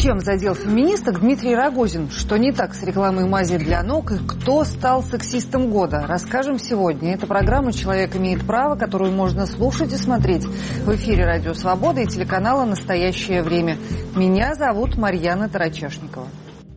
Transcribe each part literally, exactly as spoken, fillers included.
Чем задел феминисток Дмитрий Рогозин? Что не так с рекламой мази для ног? И кто стал сексистом года? Расскажем сегодня. Это программа «Человек имеет право», которую можно слушать и смотреть в эфире Радио Свобода и телеканала «Настоящее время». Меня зовут Марьяна Тарачешникова.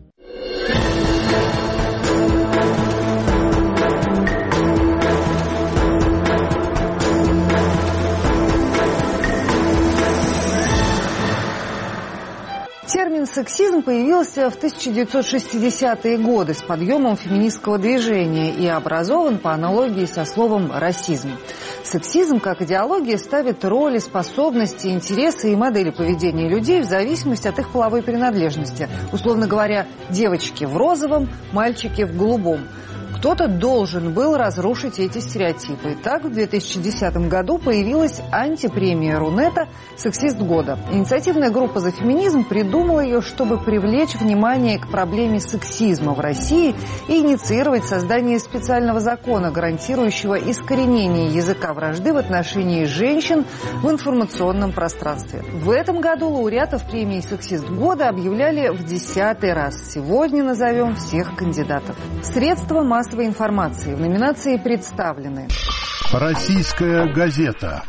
Термин «сексизм» появился в тысяча девятьсот шестидесятые годы с подъемом феминистского движения и образован по аналогии со словом «расизм». Сексизм, как идеология, ставит роли, способности, интересы и модели поведения людей в зависимости от их половой принадлежности. Условно говоря, девочки в розовом, мальчики в голубом. Кто-то должен был разрушить эти стереотипы. Так, в две тысячи десятом году появилась антипремия Рунета «Сексист года». Инициативная группа «За феминизм» придумала ее, чтобы привлечь внимание к проблеме сексизма в России и инициировать создание специального закона, гарантирующего искоренение языка вражды в отношении женщин в информационном пространстве. В этом году лауреатов премии «Сексист года» объявляли в десятый раз. Сегодня назовем всех кандидатов. Средства массовой информации в номинации представлены: Российская газета,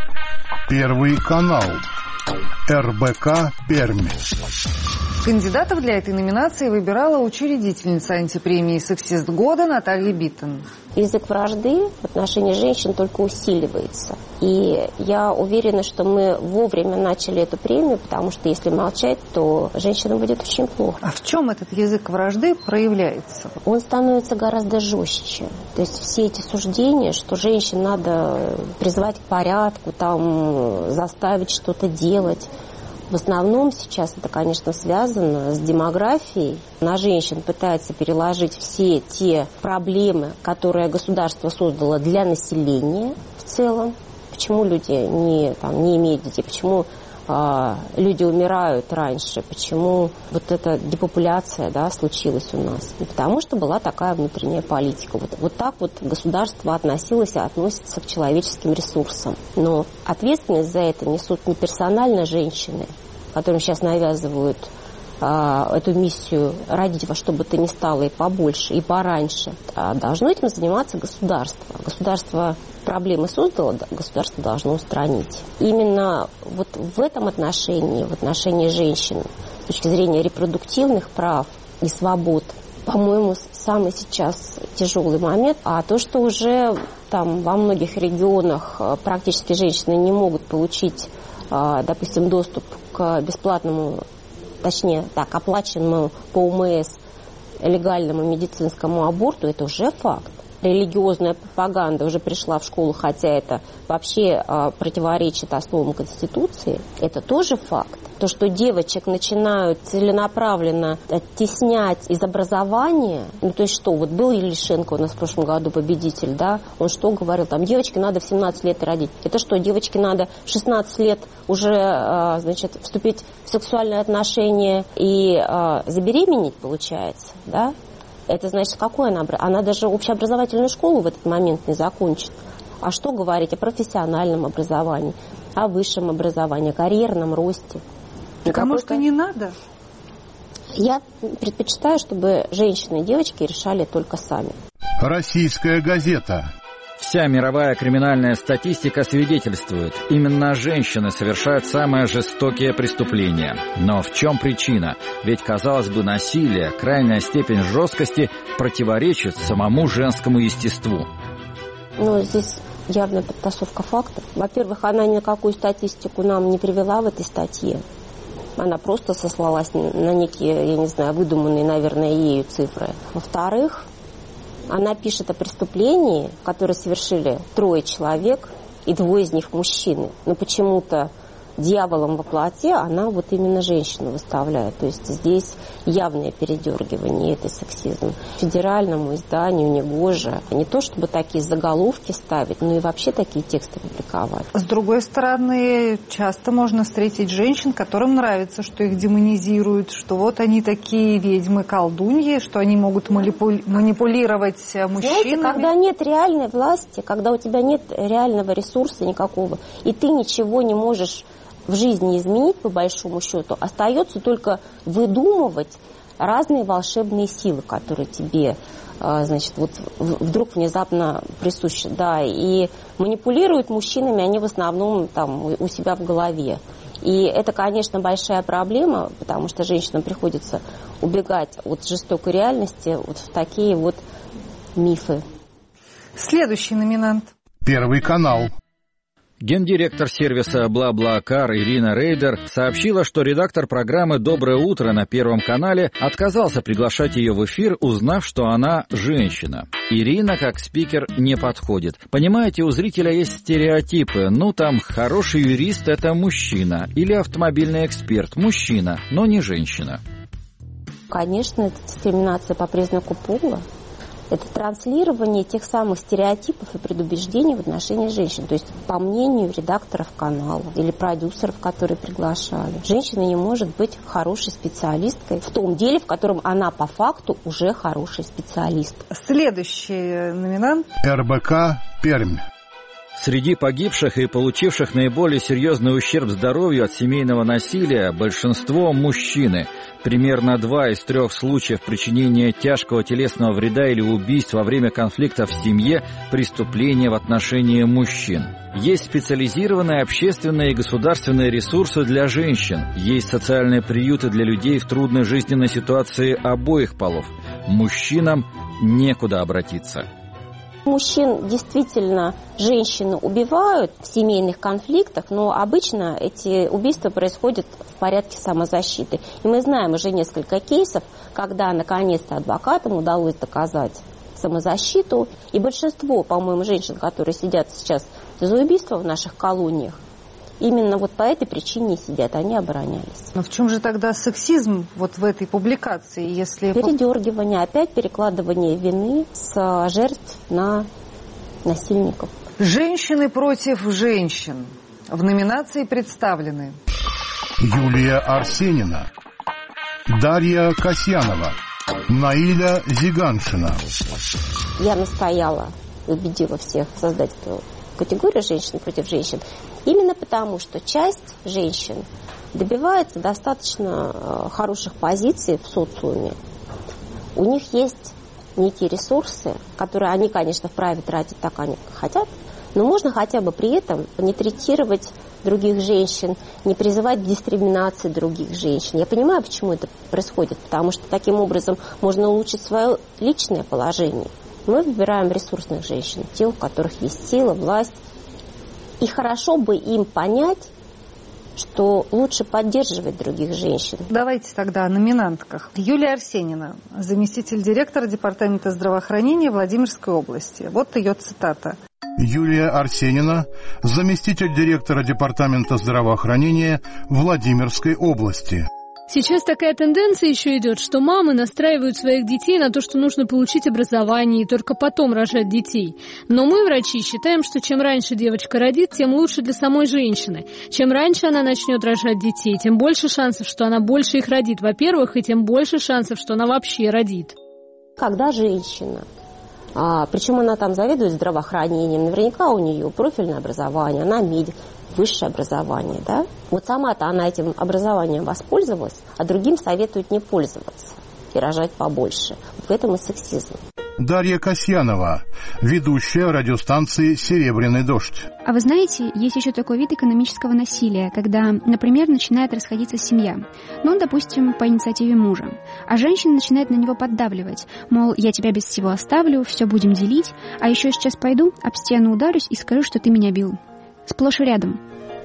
Первый канал, эр бэ ка Пермь. Кандидатов для этой номинации выбирала учредительница антипремии «Сексист года» Наталья Биттон. Язык вражды в отношении женщин только усиливается. И я уверена, что мы вовремя начали эту премию, потому что если молчать, то женщинам будет очень плохо. А в чем этот язык вражды проявляется? Он становится гораздо жестче. То есть все эти суждения, что женщин надо призвать к порядку, там, заставить что-то делать. В основном сейчас это, конечно, связано с демографией. На женщин пытается переложить все те проблемы, которые государство создало для населения в целом. Почему люди не, там, не имеют детей, почему э, люди умирают раньше, почему вот эта депопуляция, да, случилась у нас. И потому что была такая внутренняя политика. Вот, вот так вот государство относилось и относится к человеческим ресурсам. Но ответственность за это несут не персонально женщины, которым сейчас навязывают а, эту миссию родить во что бы то ни стало и побольше, и пораньше. А должно этим заниматься государство. Государство проблемы создало, государство должно устранить. Именно вот в этом отношении, в отношении женщин, с точки зрения репродуктивных прав и свобод, по-моему, самый сейчас тяжелый момент. А то, что уже там во многих регионах практически женщины не могут получить, допустим, доступ к бесплатному, точнее, так, оплаченному по о эм эс легальному медицинскому аборту, это уже факт. Религиозная пропаганда уже пришла в школу, хотя это вообще э, противоречит основам Конституции, это тоже факт. То, что девочек начинают целенаправленно оттеснять из образования, ну то есть что, вот был Елишенко у нас в прошлом году победитель, да, он что говорил, там, девочке надо в семнадцать лет родить. Это что, девочке надо в шестнадцать лет уже, э, значит, вступить в сексуальные отношения и э, забеременеть, получается, да? Это значит, какой она? Она даже общеобразовательную школу в этот момент не закончит. А что говорить о профессиональном образовании, о высшем образовании, о карьерном росте? Так, а может, и не надо? Я предпочитаю, чтобы женщины и девочки решали только сами. Российская газета. Вся мировая криминальная статистика свидетельствует, именно женщины совершают самые жестокие преступления. Но в чем причина? Ведь, казалось бы, насилие, крайняя степень жесткости противоречит самому женскому естеству. Ну, здесь явная подтасовка фактов. Во-первых, она ни на какую статистику нам не привела в этой статье. Она просто сослалась на некие, я не знаю, выдуманные, наверное, ею цифры. Во-вторых, она пишет о преступлении, которое совершили трое человек, и двое из них мужчины. Но почему-то дьяволом во плоти она вот именно женщину выставляет. То есть здесь явное передергивание, это сексизм. Федеральному изданию негоже не то чтобы такие заголовки ставить, но и вообще такие тексты публиковать. С другой стороны, часто можно встретить женщин, которым нравится, что их демонизируют, что вот они такие ведьмы-колдуньи, что они могут манипулировать мужчинами. Знаете, когда нет реальной власти, когда у тебя нет реального ресурса никакого, и ты ничего не можешь в жизни изменить, по большому счету, остается только выдумывать разные волшебные силы, которые тебе, значит, вот вдруг внезапно присущи. Да, и манипулируют мужчинами они в основном там у себя в голове. И это, конечно, большая проблема, потому что женщинам приходится убегать от жестокой реальности вот в такие вот мифы. Следующий номинант. Первый канал. Гендиректор сервиса «Бла-Бла-Кар» Ирина Рейдер сообщила, что редактор программы «Доброе утро» на Первом канале отказался приглашать ее в эфир, узнав, что она женщина. Ирина, как спикер, не подходит. Понимаете, у зрителя есть стереотипы. Ну, там, хороший юрист – это мужчина. Или автомобильный эксперт – мужчина, но не женщина. Конечно, это дискриминация по признаку пола. Это транслирование тех самых стереотипов и предубеждений в отношении женщин. То есть, по мнению редакторов канала или продюсеров, которые приглашали, женщина не может быть хорошей специалисткой в том деле, в котором она по факту уже хороший специалист. Следующий номинант. эр бэ ка «Пермь». Среди погибших и получивших наиболее серьезный ущерб здоровью от семейного насилия большинство мужчины. Примерно два из трех случаев причинения тяжкого телесного вреда или убийств во время конфликта в семье – преступления в отношении мужчин. Есть специализированные общественные и государственные ресурсы для женщин. Есть социальные приюты для людей в трудной жизненной ситуации обоих полов. Мужчинам некуда обратиться. Мужчин действительно женщины убивают в семейных конфликтах, но обычно эти убийства происходят в порядке самозащиты. И мы знаем уже несколько кейсов, когда наконец-то адвокатам удалось доказать самозащиту. И большинство, по-моему, женщин, которые сидят сейчас за убийство в наших колониях, именно вот по этой причине сидят, они оборонялись. Но в чем же тогда сексизм вот в этой публикации, если... Передергивание, опять перекладывание вины с жертв на насильников. Женщины против женщин. В номинации представлены Юлия Арсенина, Дарья Касьянова, Наиля Зиганшина. Я настояла, убедила всех создать эту категорию женщин против женщин, именно потому, что часть женщин добивается достаточно хороших позиций в социуме. У них есть некие ресурсы, которые они, конечно, вправе тратить так, они хотят, но можно хотя бы при этом не третировать других женщин, не призывать к дискриминации других женщин. Я понимаю, почему это происходит, потому что таким образом можно улучшить свое личное положение. Мы выбираем ресурсных женщин, те, у которых есть сила, власть. И хорошо бы им понять, что лучше поддерживать других женщин. Давайте тогда о номинантках. Юлия Арсенина, заместитель директора Департамента здравоохранения Владимирской области. Вот ее цитата. Юлия Арсенина, заместитель директора Департамента здравоохранения Владимирской области. Сейчас такая тенденция еще идет, что мамы настраивают своих детей на то, что нужно получить образование и только потом рожать детей. Но мы, врачи, считаем, что чем раньше девочка родит, тем лучше для самой женщины. Чем раньше она начнет рожать детей, тем больше шансов, что она больше их родит, во-первых, и тем больше шансов, что она вообще родит. Когда женщина, а, причем она там заведует здравоохранением, наверняка у нее профильное образование, она медик, высшее образование, да? Вот сама-то она этим образованием воспользовалась, а другим советует не пользоваться и рожать побольше. Вот в этом и сексизм. Дарья Касьянова, ведущая радиостанции «Серебряный дождь». А вы знаете, есть еще такой вид экономического насилия, когда, например, начинает расходиться семья. Ну, допустим, по инициативе мужа. А женщина начинает на него поддавливать. Мол, я тебя без всего оставлю, все будем делить, а еще сейчас пойду, об стену ударюсь и скажу, что ты меня бил. Сплошь и рядом.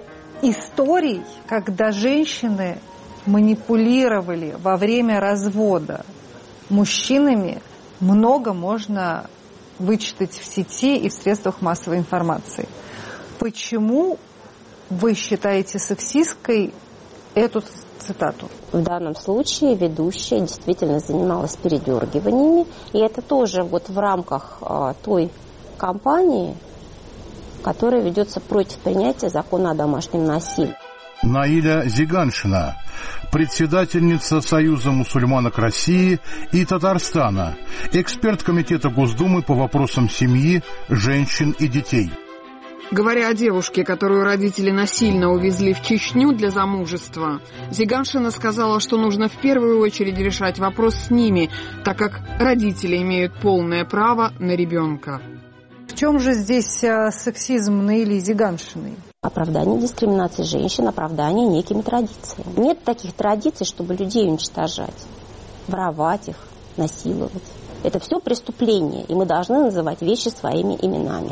Историй, когда женщины манипулировали во время развода мужчинами, много можно вычитать в сети и в средствах массовой информации. Почему вы считаете сексисткой эту цитату? В данном случае ведущая действительно занималась передергиваниями, и это тоже вот в рамках а, той кампании, которая ведется против принятия закона о домашнем насилии. Наиля Зиганшина, председательница Союза мусульманок России и Татарстана, эксперт Комитета Госдумы по вопросам семьи, женщин и детей. Говоря о девушке, которую родители насильно увезли в Чечню для замужества, Зиганшина сказала, что нужно в первую очередь решать вопрос с ними, так как родители имеют полное право на ребенка. В чем же здесь сексизм Наили Зиганшиной? Оправдание дискриминации женщин, оправдание некими традициями. Нет таких традиций, чтобы людей уничтожать, воровать их, насиловать. Это все преступление, и мы должны называть вещи своими именами.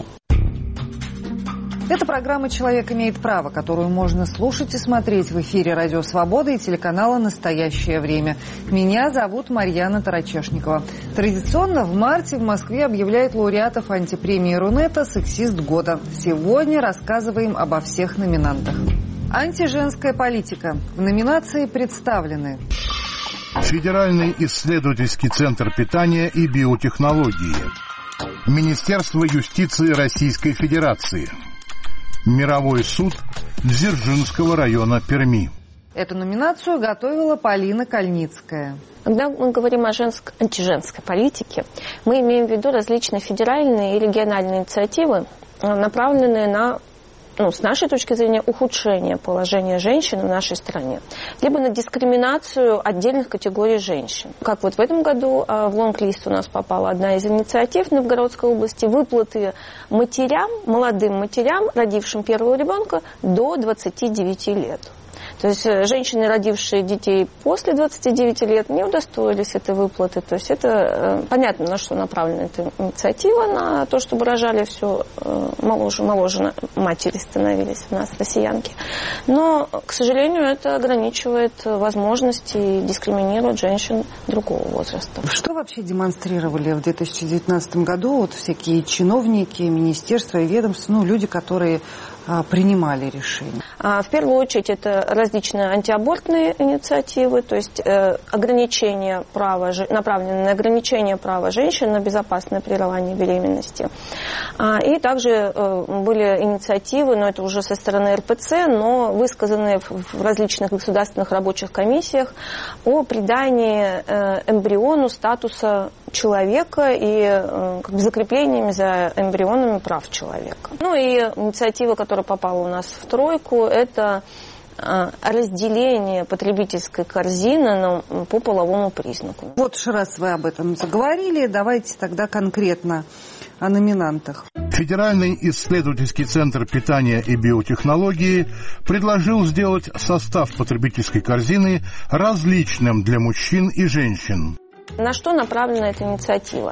Это программа «Человек имеет право», которую можно слушать и смотреть в эфире «Радио Свобода» и телеканала «Настоящее время». Меня зовут Марьяна Тарачешникова. Традиционно в марте в Москве объявляют лауреатов антипремии Рунета «Сексист года». Сегодня рассказываем обо всех номинантах. Антиженская политика. В номинации представлены: Федеральный исследовательский центр питания и биотехнологии, Министерство юстиции Российской Федерации, Мировой суд Дзержинского района Перми. Эту номинацию готовила Полина Кальницкая. Когда мы говорим о женско- антиженской политике, мы имеем в виду различные федеральные и региональные инициативы, направленные на, ну, с нашей точки зрения, ухудшение положения женщин в нашей стране, либо на дискриминацию отдельных категорий женщин. Как вот в этом году в лонг-лист у нас попала одна из инициатив в Новгородской области: выплаты матерям, молодым матерям, родившим первого ребенка до двадцати девяти лет. То есть женщины, родившие детей после двадцати девяти лет, не удостоились этой выплаты. То есть это понятно, на что направлена эта инициатива, на то, чтобы рожали все моложе, моложе матери становились у нас, россиянки. Но, к сожалению, это ограничивает возможности и дискриминирует женщин другого возраста. Что вообще демонстрировали в две тысячи девятнадцатом году вот всякие чиновники, министерства и ведомства, ну, люди, которые а, принимали решения? В первую очередь это различные антиабортные инициативы, то есть э, ограничение права, направленные на ограничение права женщин на безопасное прерывание беременности. А, и также э, были инициативы, но это уже со стороны эр пэ цэ, но высказанные в, в различных государственных рабочих комиссиях о придании э, эмбриону статуса человека и э, как бы закреплениями за эмбрионами прав человека. Ну и инициатива, которая попала у нас в тройку, это разделение потребительской корзины по половому признаку. Вот раз вы об этом заговорили, давайте тогда конкретно о номинантах. Федеральный исследовательский центр питания и биотехнологии предложил сделать состав потребительской корзины различным для мужчин и женщин. На что направлена эта инициатива?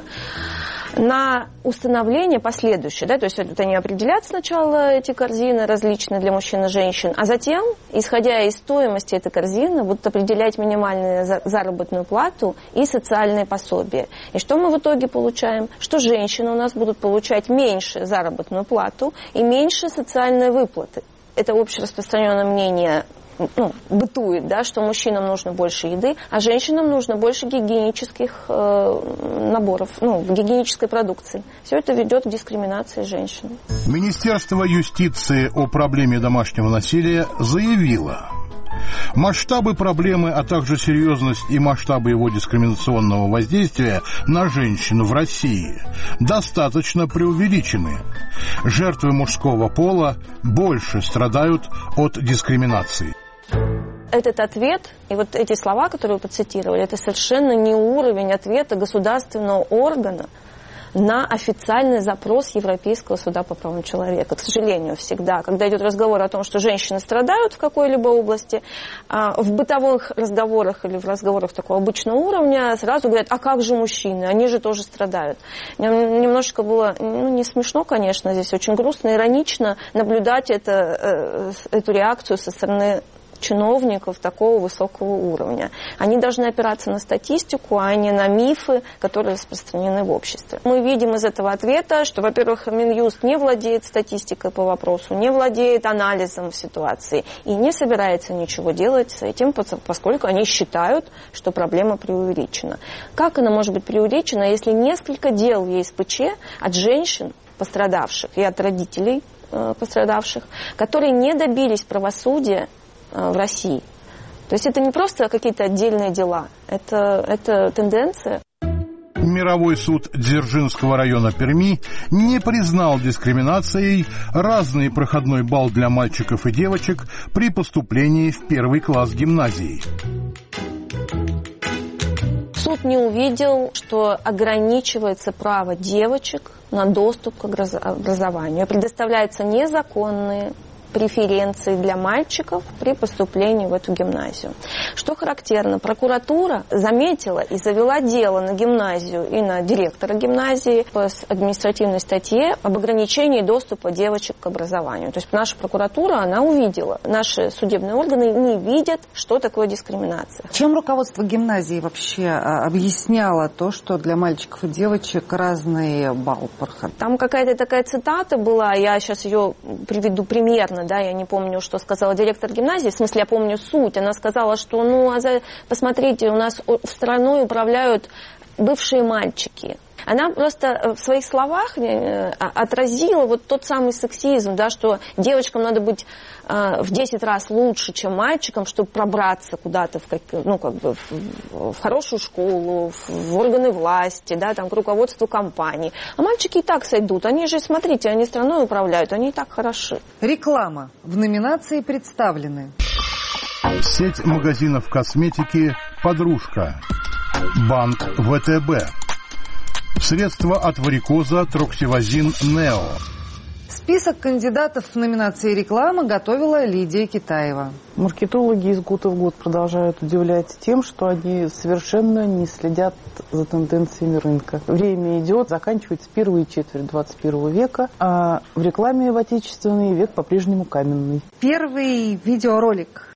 На установление последующее, да, то есть вот они определят сначала эти корзины различные для мужчин и женщин, а затем, исходя из стоимости этой корзины, будут определять минимальную заработную плату и социальные пособия. И что мы в итоге получаем? Что женщины у нас будут получать меньше заработную плату и меньше социальные выплаты. Это общераспространенное мнение, ну, бытует, да, что мужчинам нужно больше еды, а женщинам нужно больше гигиенических э, наборов, ну, гигиенической продукции. Все это ведет к дискриминации женщин. Министерство юстиции о проблеме домашнего насилия заявило: масштабы проблемы, а также серьезность и масштабы его дискриминационного воздействия на женщин в России достаточно преувеличены. Жертвы мужского пола больше страдают от дискриминации. Этот ответ и вот эти слова, которые вы процитировали, это совершенно не уровень ответа государственного органа на официальный запрос Европейского суда по правам человека. К сожалению, всегда, когда идет разговор о том, что женщины страдают в какой-либо области, в бытовых разговорах или в разговорах такого обычного уровня сразу говорят: а как же мужчины, они же тоже страдают. Немножечко было, ну, не смешно, конечно, здесь очень грустно, иронично наблюдать это, эту реакцию со стороны чиновников такого высокого уровня. Они должны опираться на статистику, а не на мифы, которые распространены в обществе. Мы видим из этого ответа, что, во-первых, Минюст не владеет статистикой по вопросу, не владеет анализом ситуации и не собирается ничего делать с этим, поскольку они считают, что проблема преувеличена. Как она может быть преувеличена, если несколько дел в е эс пэ че от женщин, пострадавших, и от родителей э, пострадавших, которые не добились правосудия в России. То есть это не просто какие-то отдельные дела, это, это тенденция. Мировой суд Дзержинского района Перми не признал дискриминацией разный проходной балл для мальчиков и девочек при поступлении в первый класс гимназии. Суд не увидел, что ограничивается право девочек на доступ к образованию. Предоставляются незаконные преференции для мальчиков при поступлении в эту гимназию. Что характерно, прокуратура заметила и завела дело на гимназию и на директора гимназии по административной статье об ограничении доступа девочек к образованию. То есть наша прокуратура, она увидела. Наши судебные органы не видят, что такое дискриминация. Чем руководство гимназии вообще объясняло то, что для мальчиков и девочек разный балл прохода? Там какая-то такая цитата была, я сейчас ее приведу примерно, да, я не помню, что сказала директор гимназии, в смысле, я помню суть. Она сказала, что, ну, а за... посмотрите, у нас страной управляют бывшие мальчики. Она просто в своих словах отразила вот тот самый сексизм, да, что девочкам надо быть э, в десять раз лучше, чем мальчикам, чтобы пробраться куда-то в, как, ну, как бы в, в хорошую школу, в, в органы власти, да, там, к руководству компании. А мальчики и так сойдут. Они же, смотрите, они страной управляют, они и так хороши. Реклама. В номинации представлены. Сеть магазинов косметики «Подружка». Банк ВТБ. Средства от варикоза Троксивазин Нео. Список кандидатов в номинации реклама готовила Лидия Китаева. Маркетологи из года в год продолжают удивлять тем, что они совершенно не следят за тенденциями рынка. Время идет, заканчивается первая четверть двадцать первого века, а в рекламе в отечественный век по-прежнему каменный. Первый видеоролик.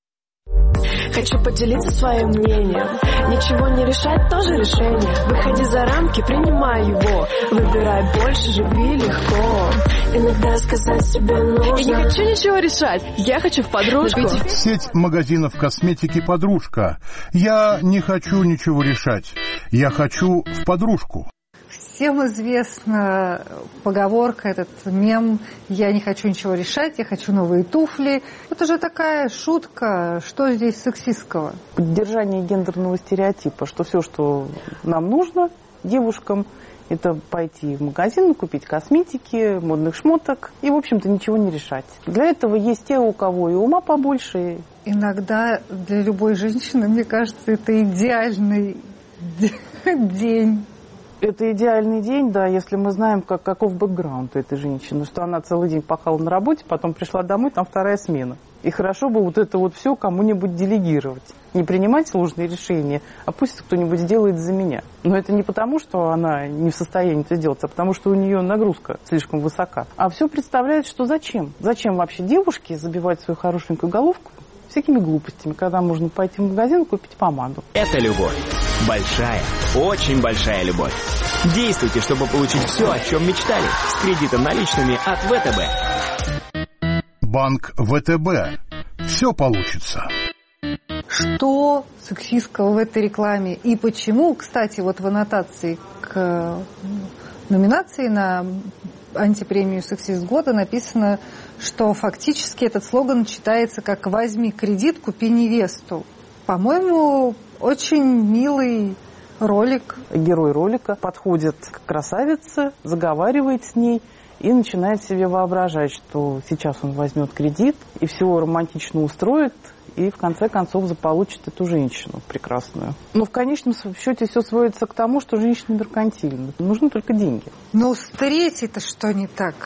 Хочу поделиться своим мнением. Ничего не решать, тоже решение. Выходи за рамки, принимай его. Выбирай больше, живи легко. Иногда сказать себе нужно. Я не хочу ничего решать, я хочу в подружку. Сеть магазинов косметики «Подружка». Я не хочу ничего решать, я хочу в подружку. Всем известна поговорка, этот мем «я не хочу ничего решать, я хочу новые туфли». Это же такая шутка, что здесь сексистского? Поддержание гендерного стереотипа, что все, что нам нужно, девушкам, это пойти в магазин, купить косметики, модных шмоток и, в общем-то, ничего не решать. Для этого есть те, у кого и ума побольше. Иногда для любой женщины, мне кажется, это идеальный день. Это идеальный день, да, если мы знаем, как, каков бэкграунд у этой женщины, что она целый день пахала на работе, потом пришла домой, там вторая смена. И хорошо бы вот это вот все кому-нибудь делегировать. Не принимать сложные решения, а пусть кто-нибудь сделает за меня. Но это не потому, что она не в состоянии это сделать, а потому, что у нее нагрузка слишком высока. А все представляет, что зачем? Зачем вообще девушке забивать свою хорошенькую головку всякими глупостями, когда можно пойти в магазин и купить помаду? Это любовь. Большая, очень большая любовь. Действуйте, чтобы получить все, о чем мечтали. С кредитом наличными от ВТБ. Банк ВТБ. Все получится. Что сексистского в этой рекламе и почему, кстати, вот в аннотации к номинации на антипремию «Сексист года» написано, что фактически этот слоган читается как «возьми кредит, купи невесту». По-моему, очень милый ролик. Герой ролика подходит к красавице, заговаривает с ней и начинает себе воображать, что сейчас он возьмет кредит и все романтично устроит, и в конце концов заполучит эту женщину прекрасную. Но в конечном счете все сводится к тому, что женщина меркантильна. Нужны только деньги. Но с третьей-то что не так?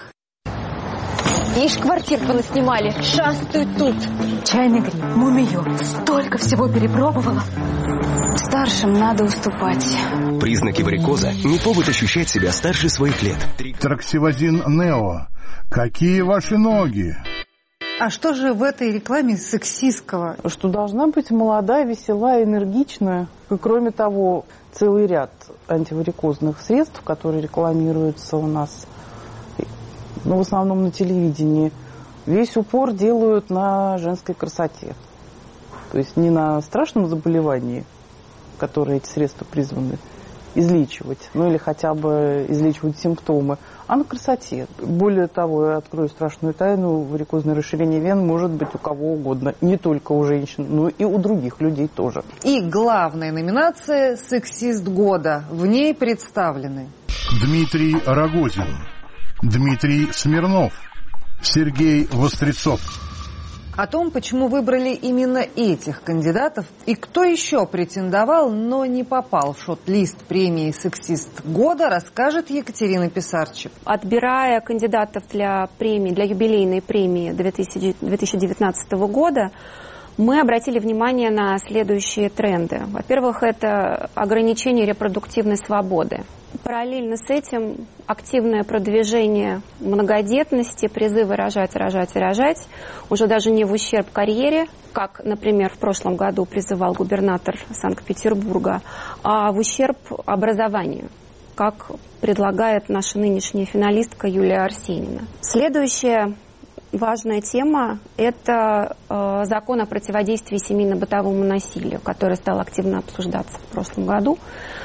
Ишь, квартир понаснимали, шастают тут. Чайный гриб, мумию, столько всего перепробовала. Старшим надо уступать. Признаки варикоза не повод ощущать себя старше своих лет. Троксивазин Нео. Какие ваши ноги? А что же в этой рекламе сексистского? Что должна быть молодая, веселая, энергичная. И, кроме того, целый ряд антиварикозных средств, которые рекламируются у нас, ну, в основном на телевидении, весь упор делают на женской красоте. То есть не на страшном заболевании, которое эти средства призваны излечивать, ну или хотя бы излечивать симптомы, а на красоте. Более того, я открою страшную тайну, варикозное расширение вен может быть у кого угодно, не только у женщин, но и у других людей тоже. И главная номинация «Сексист года». В ней представлены Дмитрий Рогозин, Дмитрий Смирнов, Сергей Вострецов. О том, почему выбрали именно этих кандидатов и кто еще претендовал, но не попал в шорт-лист премии «Сексист года», расскажет Екатерина Писарчик. Отбирая кандидатов для премии, для юбилейной премии две тысячи девятнадцатого года, мы обратили внимание на следующие тренды. Во-первых, это ограничение репродуктивной свободы. Параллельно с этим активное продвижение многодетности, призывы рожать, рожать и рожать, уже даже не в ущерб карьере, как, например, в прошлом году призывал губернатор Санкт-Петербурга, а в ущерб образованию, как предлагает наша нынешняя финалистка Юлия Арсенина. Следующая важная тема – это э, закон о противодействии семейно-бытовому насилию, который стал активно обсуждаться в прошлом году.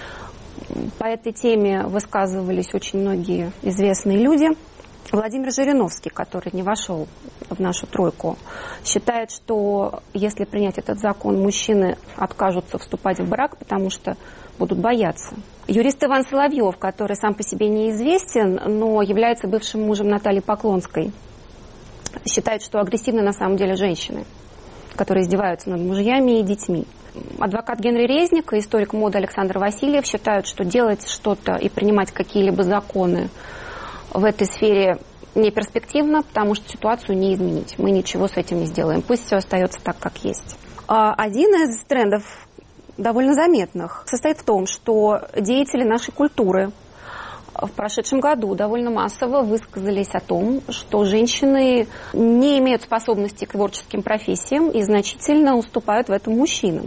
По этой теме высказывались очень многие известные люди. Владимир Жириновский, который не вошел в нашу тройку, считает, что если принять этот закон, мужчины откажутся вступать в брак, потому что будут бояться. Юрист Иван Соловьев, который сам по себе неизвестен, но является бывшим мужем Натальи Поклонской, считает, что агрессивны на самом деле женщины, которые издеваются над мужьями и детьми. Адвокат Генри Резник и историк моды Александр Васильев считают, что делать что-то и принимать какие-либо законы в этой сфере не перспективно, потому что ситуацию не изменить. Мы ничего с этим не сделаем. Пусть все остается так, как есть. Один из трендов довольно заметных состоит в том, что деятели нашей культуры в прошедшем году довольно массово высказались о том, что женщины не имеют способности к творческим профессиям и значительно уступают в этом мужчинам.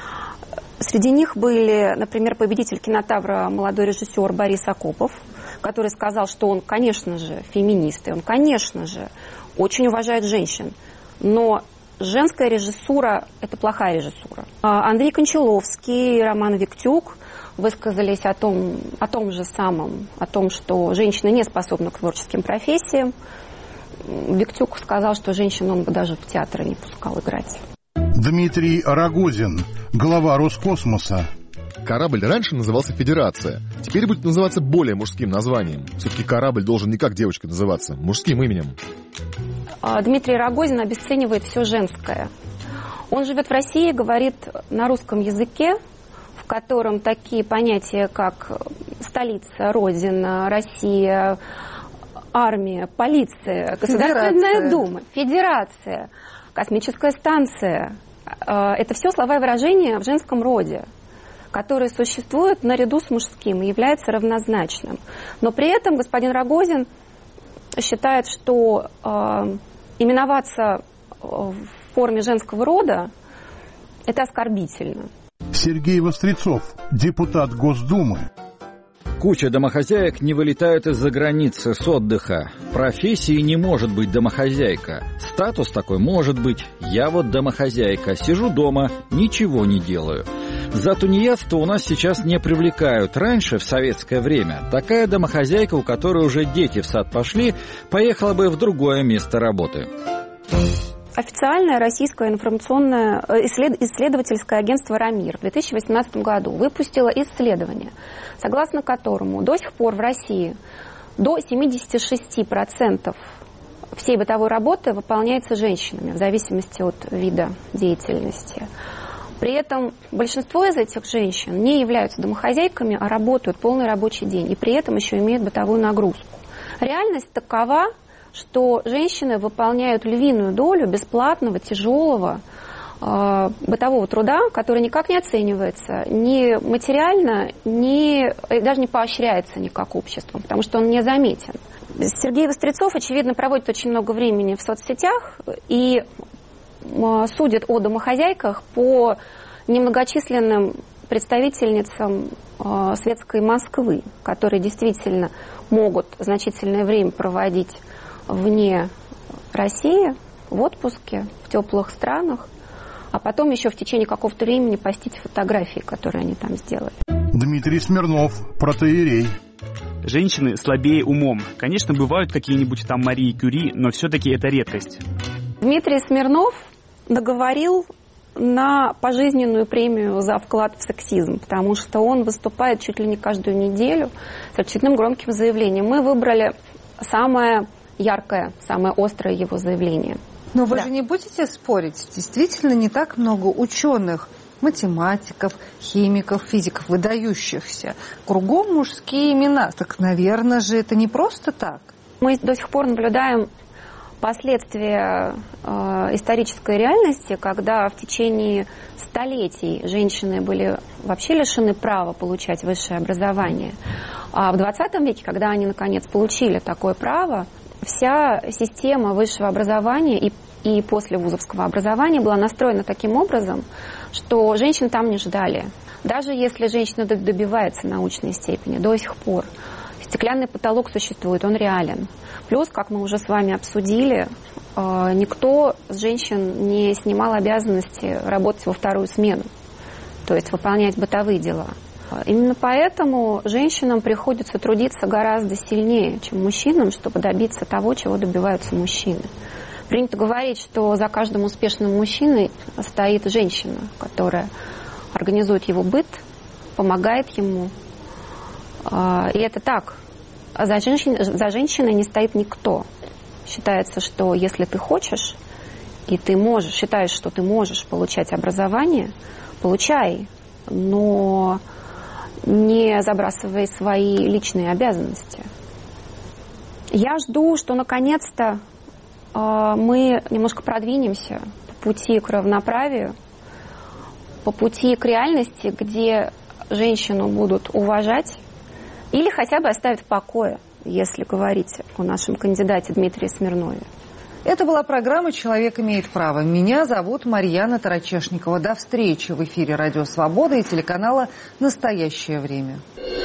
Среди них были, например, победитель кинотавра молодой режиссер Борис Акопов, который сказал, что он, конечно же, феминист, и он, конечно же, очень уважает женщин, но женская режиссура – это плохая режиссура. Андрей Кончаловский и Роман Виктюк высказались о том, о том же самом, о том, что женщины не способны к творческим профессиям. Виктюк сказал, что женщин он бы даже в театры не пускал играть. Дмитрий Рогозин, глава Роскосмоса. Корабль раньше назывался «Федерация», теперь будет называться более мужским названием. Все-таки корабль должен не как девочка называться, мужским именем. Дмитрий Рогозин обесценивает все женское. Он живет в России, говорит на русском языке, в котором такие понятия, как столица, родина, Россия, армия, полиция, Государственная Федерация. Дума, Федерация, космическая станция – это все слова и выражения в женском роде, которые существуют наряду с мужским и являются равнозначным. Но при этом господин Рогозин считает, что э, именоваться в форме женского рода – это оскорбительно. Сергей Вострецов, депутат Госдумы. Куча домохозяек не вылетают из-за границы с отдыха. Профессии не может быть домохозяйка. Статус такой может быть. Я вот домохозяйка, сижу дома, ничего не делаю. За тунеядство у нас сейчас не привлекают. Раньше, в советское время, такая домохозяйка, у которой уже дети в сад пошли, поехала бы в другое место работы. Официальное российское информационное исследовательское агентство «Рамир» в две тысячи восемнадцатом году выпустило исследование, согласно которому до сих пор в России до семьдесят шесть процентов всей бытовой работы выполняется женщинами, в зависимости от вида деятельности. При этом большинство из этих женщин не являются домохозяйками, а работают полный рабочий день и при этом еще имеют бытовую нагрузку. Реальность такова, что женщины выполняют львиную долю бесплатного, тяжелого э, бытового труда, который никак не оценивается ни материально, ни, даже не поощряется никак обществом, потому что он незаметен. Сергей Вострецов, очевидно, проводит очень много времени в соцсетях и э, судит о домохозяйках по немногочисленным представительницам э, светской Москвы, которые действительно могут значительное время проводить вне России, в отпуске, в теплых странах, а потом еще в течение какого-то времени постить фотографии, которые они там сделали. Дмитрий Смирнов, протоиерей. Женщины слабее умом. Конечно, бывают какие-нибудь там Марии Кюри, но все-таки это редкость. Дмитрий Смирнов договорил на пожизненную премию за вклад в сексизм, потому что он выступает чуть ли не каждую неделю с очередным громким заявлением. Мы выбрали самое яркое, самое острое его заявление. Но вы да. же не будете спорить? Действительно, не так много ученых, математиков, химиков, физиков, выдающихся. Кругом мужские имена. Так, наверное же, это не просто так. Мы до сих пор наблюдаем последствия э, исторической реальности, когда в течение столетий женщины были вообще лишены права получать высшее образование. А в двадцатом веке, когда они наконец получили такое право, вся система высшего образования и, и послевузовского образования была настроена таким образом, что женщин там не ждали. Даже если женщина добивается научной степени до сих пор, стеклянный потолок существует, он реален. Плюс, как мы уже с вами обсудили, никто с женщин не снимал обязанности работать во вторую смену, то есть выполнять бытовые дела. Именно поэтому женщинам приходится трудиться гораздо сильнее, чем мужчинам, чтобы добиться того, чего добиваются мужчины. Принято говорить, что за каждым успешным мужчиной стоит женщина, которая организует его быт, помогает ему. И это так. За, женщин, за женщиной не стоит никто. Считается, что если ты хочешь, и ты можешь, считаешь, что ты можешь получать образование, получай, но не забрасывай свои личные обязанности. Я жду, что наконец-то мы немножко продвинемся по пути к равноправию, по пути к реальности, где женщину будут уважать или хотя бы оставить в покое, если говорить о нашем кандидате Дмитрии Смирнове. Это была программа «Человек имеет право». Меня зовут Марьяна Тарачешникова. До встречи в эфире «Радио Свобода» и телеканала «Настоящее время».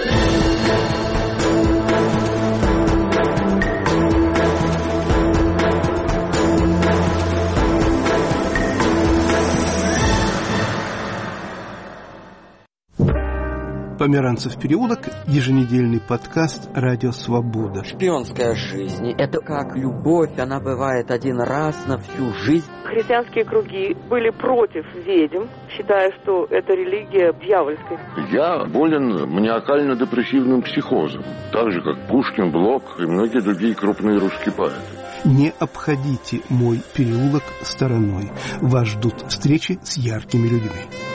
Померанцев переулок, еженедельный подкаст «Радио Свобода». Шпионская жизнь – это как любовь, она бывает один раз на всю жизнь. Христианские круги были против ведьм, считая, что это религия дьявольская. Я болен маниакально-депрессивным психозом, так же, как Пушкин, Блок и многие другие крупные русские поэты. Не обходите мой переулок стороной. Вас ждут встречи с яркими людьми.